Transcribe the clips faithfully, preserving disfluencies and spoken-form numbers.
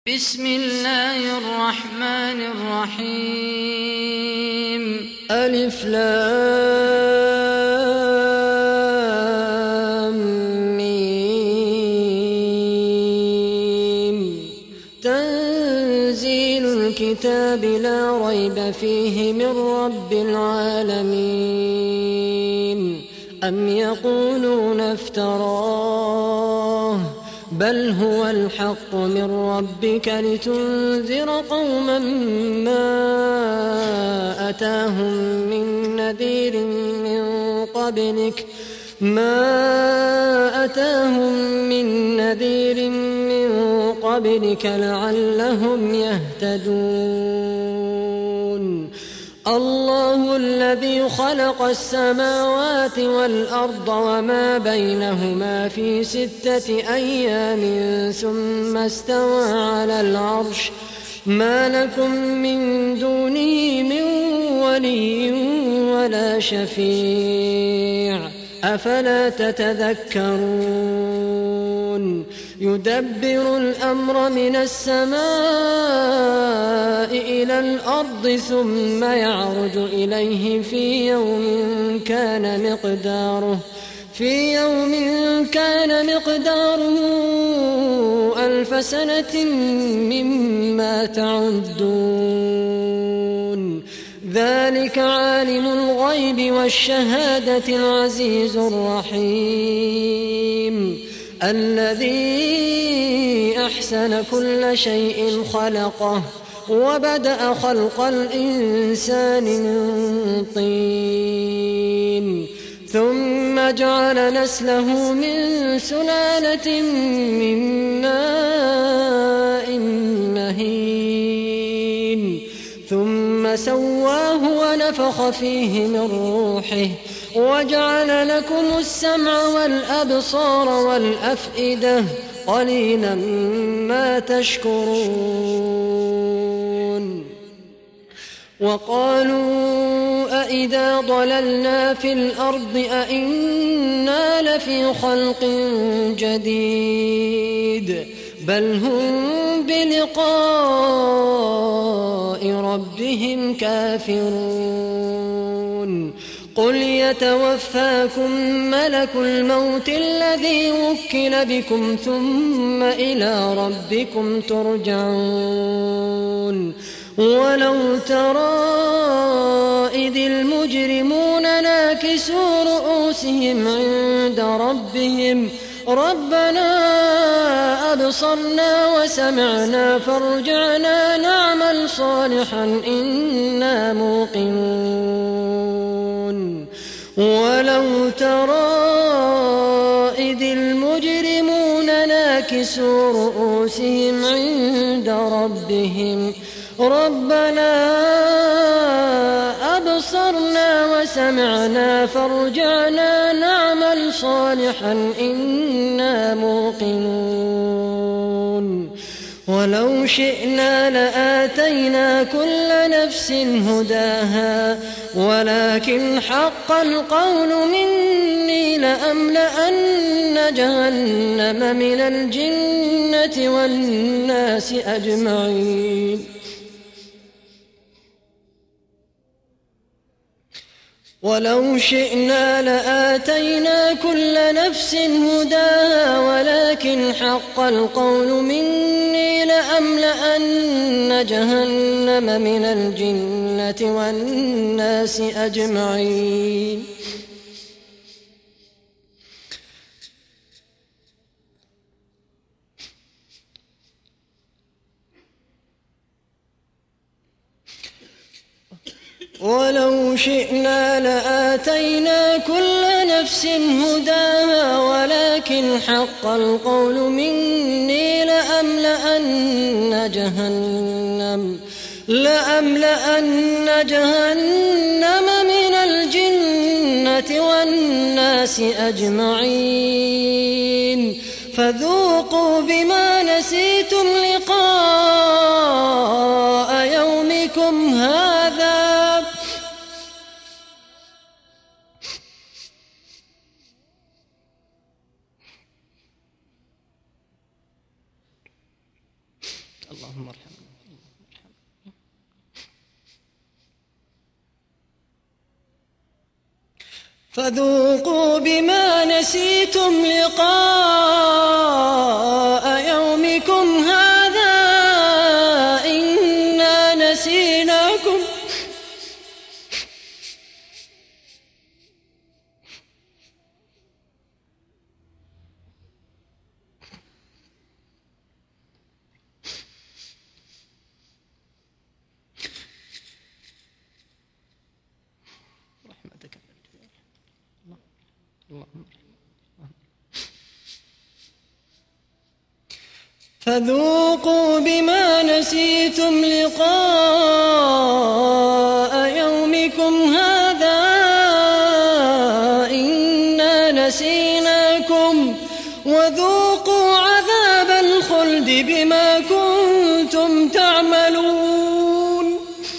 بسم الله الرحمن الرحيم ألف لام ميم تنزيل الكتاب لا ريب فيه من رب العالمين أم يقولون افتراه بل هو الحق من ربك لتنذر قوما ما أتاهم من نذير من قبلك ما أتاهم من نذير من قبلك لعلهم يهتدون الله الذي خلق السماوات والأرض وما بينهما في ستة أيام ثم استوى على العرش ما لكم من دونه من ولي ولا شفيع أفلا تتذكرون يدبر الأمر من السماء إلى الأرض ثم يعرج إليه في يوم كان مقداره في يوم كان مقداره ألف سنة مما تعدون ذلك عالم الغيب والشهادة العزيز الرحيم الذي أحسن كل شيء خلقه وبدأ خلق الإنسان من طين ثم جعل نسله من سلالة من ماء مهين ثم سواه ونفخ فيه من روحه وجعل لكم السمع والأبصار والأفئدة قليلا ما تشكرون وقالوا أئذا ضللنا في الأرض أئنا لفي خلق جديد بل هم بلقاء ربهم كافرون قل يتوفاكم ملك الموت الذي وكل بكم ثم إلى ربكم ترجعون ولو ترى إذ المجرمون ناكسوا رؤوسهم عند ربهم ربنا أبصرنا وسمعنا فارجعنا نعمل صالحا إنا موقنون ولو ترى إذ المجرمون ناكسوا رؤوسهم عند ربهم ربنا أبصرنا وسمعنا فارجعنا نعمل صالحا إنا موقنون ولو شئنا لآتينا كل نفس هداها ولكن حق القول مني لأملأن جهنم من الجنة والناس أجمعين ولو شئنا لآتينا كل نفس هداها ولكن حق القول مني لأملأن جهنم من الجنة والناس أجمعين ولو شئنا لآتينا كل نفس هداها ولكن حق القول مني لأملأن جهنم لأملأن جهنم من الجنة والناس أجمعين فذوقوا بما نسيتم لقاء يومكم هذا اللهم ارحمنا. فذوقوا بما نسيتم لقاء يومكم هذا إنا نسيناكم رحمتك. فذوقوا بما نسيتم لقاء يومكم هذا إنا نسيناكم وذوقوا عذاب الخلد بما كنتم تعملون.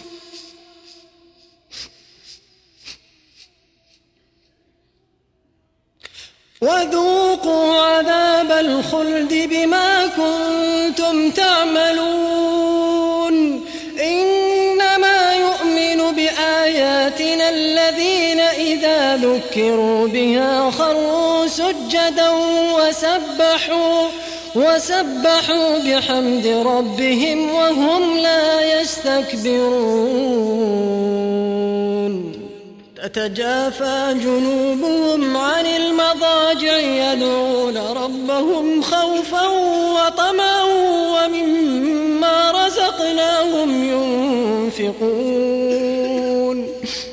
وذوقوا عذاب الخلد بما كنتم تعملون. إنما يؤمن بآياتنا الذين إذا ذكروا بها خروا سجدا وسبحوا وسبحوا بحمد ربهم وهم لا يستكبرون. تتجافى جنوبهم عن المضاجع يدعون ربهم خوفا وطمعا ومما رزقناهم ينفقون.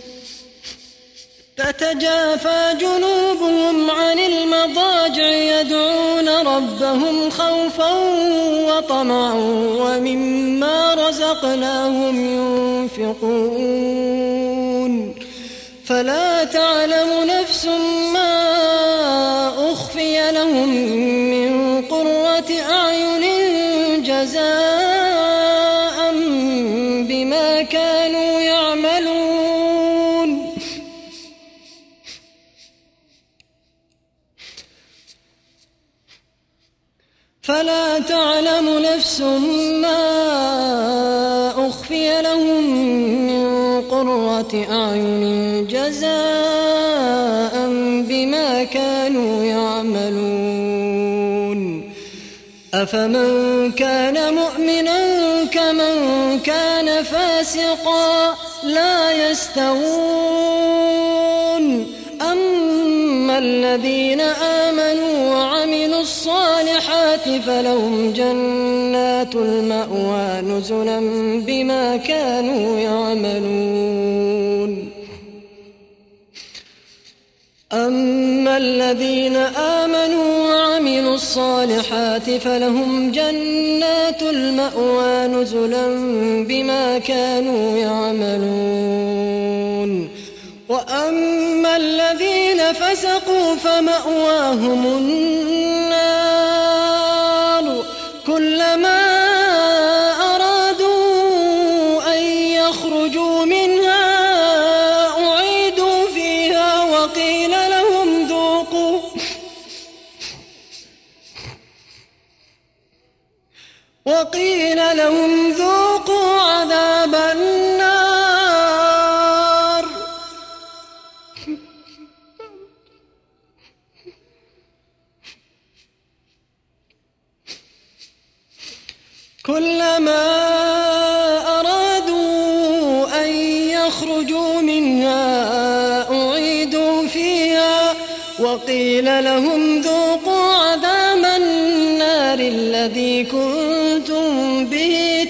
تتجافى جنوبهم عن المضاجع يدعون ربهم خوفا وطمعا ومما رزقناهم ينفقون. فلا تعلم نفس ما أخفي لهم من قرة أعين جزاء بما كانوا يعملون. فلا تعلم نفس ما أخفي لهم من قرة أعين جزاء بما كانوا يعملون. أفمن كان مؤمنا كمن كان فاسقا لا يستوون. أما الذين آمنوا وعملوا الصالحات فلهم جنات المأوى نزلا بما كانوا يعملون. أما الذين آمنوا وعملوا الصالحات فلهم جنات المأوى نزلا بما كانوا يعملون. وأما الذين فسقوا فمأواهم النار كلما أرادوا أن يخرجوا منها أعيدوا فيها وقيل لهم ذوقوا وقيل لهم ذوقوا عذاب النار. كلما أرادوا أن يخرجوا منها أعيدوا فيها وقيل لهم ذوقوا عذاب النار الذي كنتم به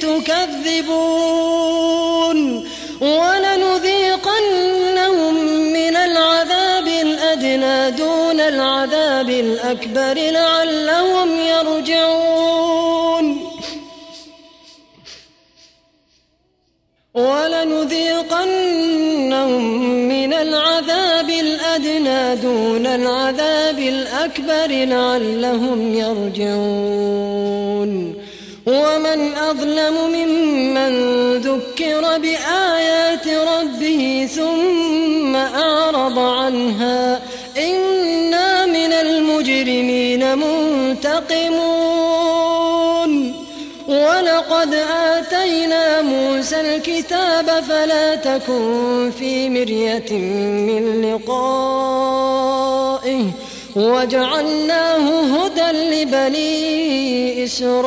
تكذبون. ولنذيقنهم من العذاب الأدنى دون العذاب الأكبر لعلهم يرجعون. ولنذيقنهم من العذاب الأدنى دون العذاب الأكبر لعلهم يرجعون. ومن أظلم ممن ذكر بآيات ربه ثم أعرض عنها إنا من المجرمين منتقمون. ولقد آتينا موسى الكتاب فلا تكن في مرية من لقائه وجعلناه هدى لبني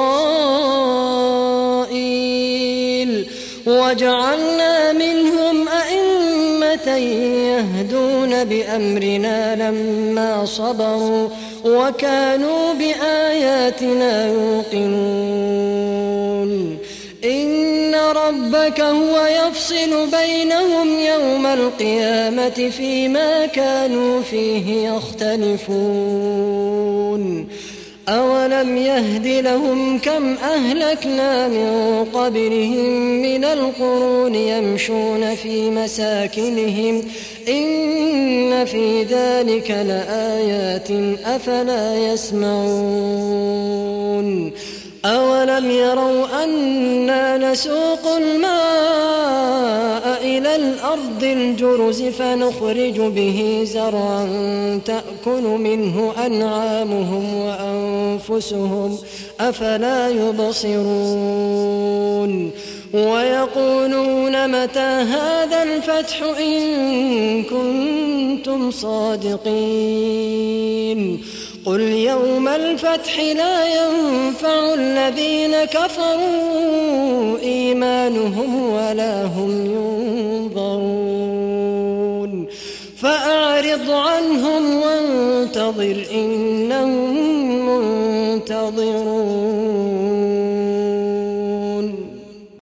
إسرائيل وجعلنا منهم أئمة يهدون بأمرنا لما صبروا وكانوا بآياتنا يوقنون إن ربك هو يفصل بينهم يوم القيامة فيما كانوا فيه يختلفون أولم يهد لهم كم أهلكنا من قبلهم من القرون يمشون في مساكنهم إن في ذلك لآيات أفلا يسمعون أولم يروا أنا نسوق الماء إلى الأرض الجرز فنخرج به زرعا تأكل منه أنعامهم وأنفسهم أفلا يبصرون ويقولون متى هذا الفتح إن كنتم صادقين قل يوم الفتح لا ينفع الذين كفروا إيمانهم ولا هم ينظرون فأعرض عنهم وانتظر إنهم منتظرون.